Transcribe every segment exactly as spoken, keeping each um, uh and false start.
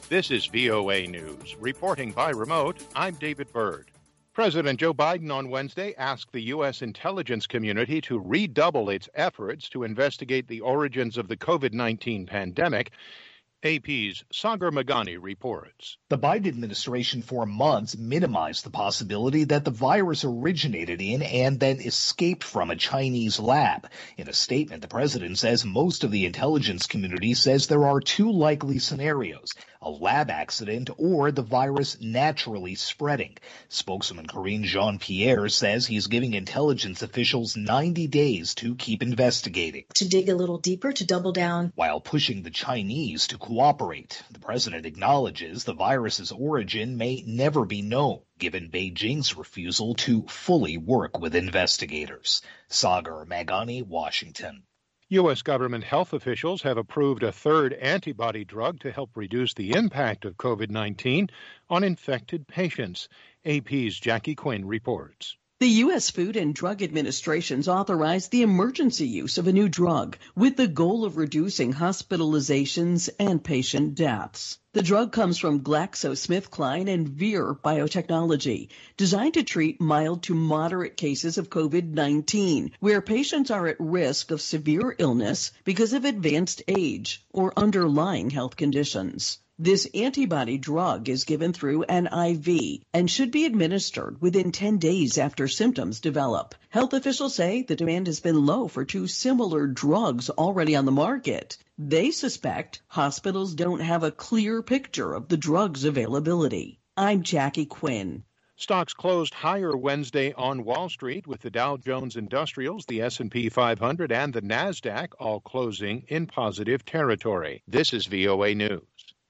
This is V O A News. Reporting by remote, I'm David Byrd. President Joe Biden on Wednesday asked the U S intelligence community to redouble its efforts to investigate the origins of the COVID nineteen pandemic. A P's Sagar Meghani reports. The Biden administration for months minimized the possibility that the virus originated in and then escaped from a Chinese lab. In a statement, the president says most of the intelligence community says there are two likely scenarios: a lab accident or the virus naturally spreading. Spokesman Karine Jean-Pierre says he's giving intelligence officials ninety days to keep investigating. To dig a little deeper, to double down. While pushing the Chinese to cooperate, the president acknowledges the virus's origin may never be known, given Beijing's refusal to fully work with investigators. Sagar Meghani, Washington. U S government health officials have approved a third antibody drug to help reduce the impact of COVID nineteen on infected patients. A P's Jackie Quinn reports. The U S Food and Drug Administration's authorized the emergency use of a new drug with the goal of reducing hospitalizations and patient deaths. The drug comes from GlaxoSmithKline and Vir Biotechnology, designed to treat mild to moderate cases of COVID nineteen, where patients are at risk of severe illness because of advanced age or underlying health conditions. This antibody drug is given through an I V and should be administered within ten days after symptoms develop. Health officials say the demand has been low for two similar drugs already on the market. They suspect hospitals don't have a clear picture of the drug's availability. I'm Jackie Quinn. Stocks closed higher Wednesday on Wall Street, with the Dow Jones Industrials, the S and P five hundred, and the NASDAQ all closing in positive territory. This is V O A News.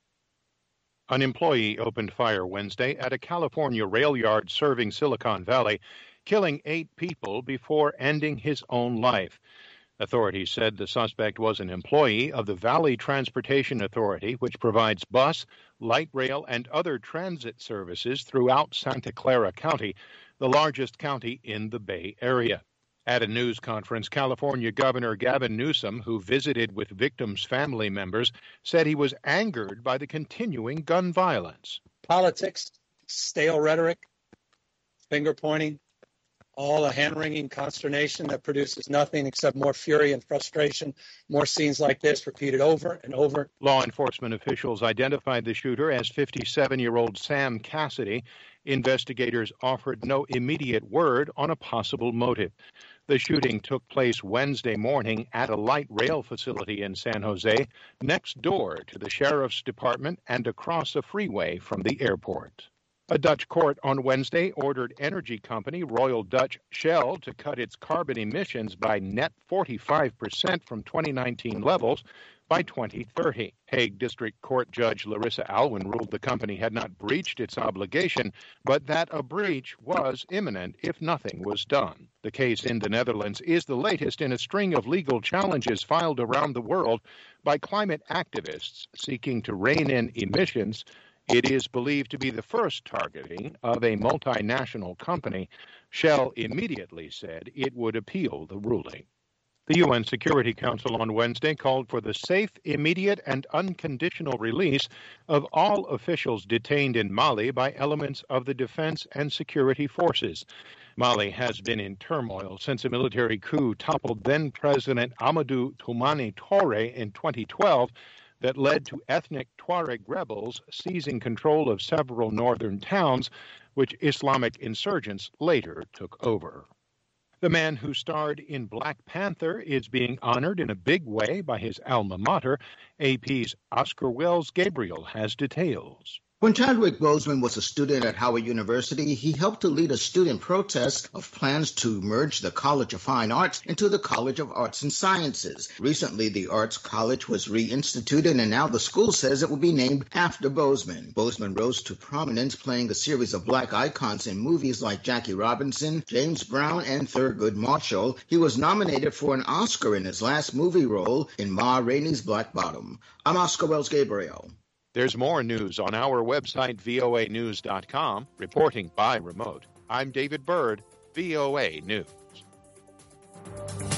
An employee opened fire Wednesday at a California rail yard serving Silicon Valley, killing eight people before ending his own life. Authorities said the suspect was an employee of the Valley Transportation Authority, which provides bus, light rail, and other transit services throughout Santa Clara County, the largest county in the Bay Area. At a news conference, California Governor Gavin Newsom, who visited with victims' family members, said he was angered by the continuing gun violence. Politics, stale rhetoric, finger-pointing, all a hand-wringing consternation that produces nothing except more fury and frustration, more scenes like this repeated over and over. Law enforcement officials identified the shooter as fifty-seven-year-old Sam Cassidy. Investigators offered no immediate word on a possible motive. The shooting took place Wednesday morning at a light rail facility in San Jose, next door to the sheriff's department and across a freeway from the airport. A Dutch court on Wednesday ordered energy company Royal Dutch Shell to cut its carbon emissions by net forty-five percent from twenty nineteen levels by twenty thirty. Hague District Court Judge Larissa Alwyn ruled the company had not breached its obligation, but that a breach was imminent if nothing was done. The case in the Netherlands is the latest in a string of legal challenges filed around the world by climate activists seeking to rein in emissions. It is believed to be the first targeting of a multinational company. Shell immediately said it would appeal the ruling. The U N Security Council on Wednesday called for the safe, immediate, and unconditional release of all officials detained in Mali by elements of the defense and security forces. Mali has been in turmoil since a military coup toppled then-President Amadou Toumani Touré in twenty twelve that led to ethnic Tuareg rebels seizing control of several northern towns, which Islamic insurgents later took over. The man who starred in Black Panther is being honored in a big way by his alma mater. A P's Oscar Wells Gabriel has details. When Chadwick Boseman was a student at Howard University, he helped to lead a student protest of plans to merge the College of Fine Arts into the College of Arts and Sciences. Recently, the Arts College was reinstituted, and now the school says it will be named after Boseman. Boseman rose to prominence playing a series of black icons in movies like Jackie Robinson, James Brown, and Thurgood Marshall. He was nominated for an Oscar in his last movie role in Ma Rainey's Black Bottom. I'm Oscar Wells Gabriel. There's more news on our website, V O A news dot com. Reporting by remote, I'm David Byrd, V O A News.